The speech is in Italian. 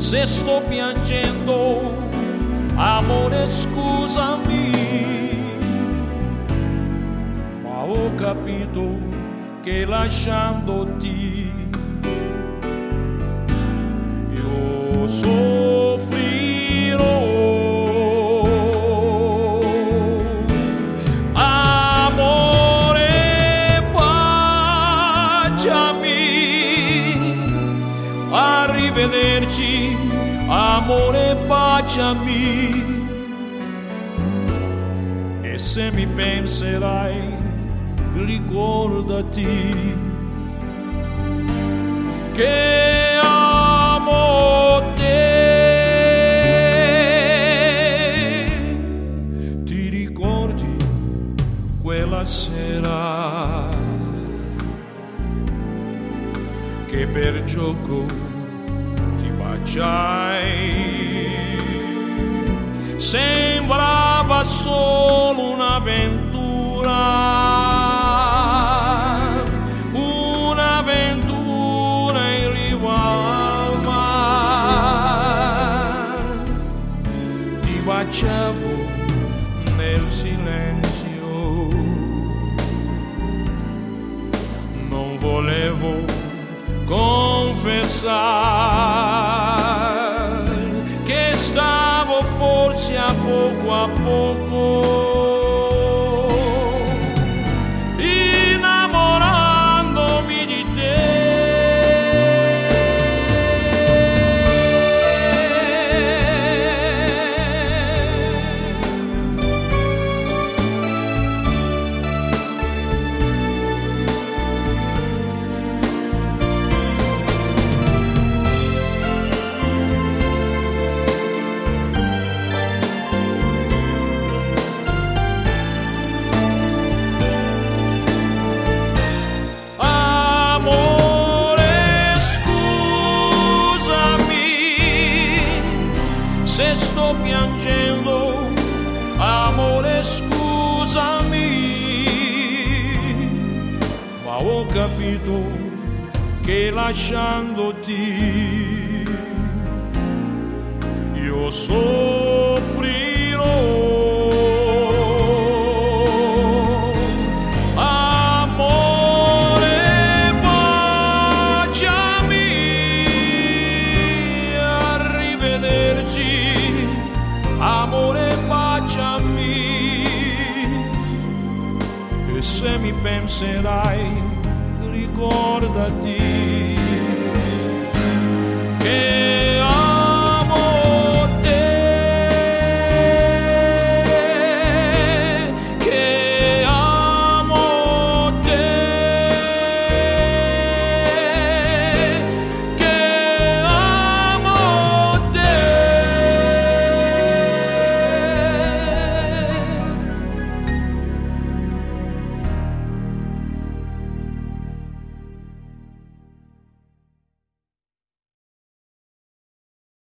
se sto piangendo, amore scusami, ma ho capito che lasciandoti io soffrirò. Amore, baciami, arrivederci, amore, baciami. E se mi penserai, ricordati che amo te. Ti ricordi quella sera che per gioco ti baciai? Sembrava solo un'avventura, un'avventura in riva al mare. Ti baciavo nel silenzio, non volevo confessare che stavo forse a poco innamorandomi di te. Se sto piangendo, amore scusami, ma ho capito che lasciandoti io soffrirò. Amore, baciami, e se mi penserai, ricordati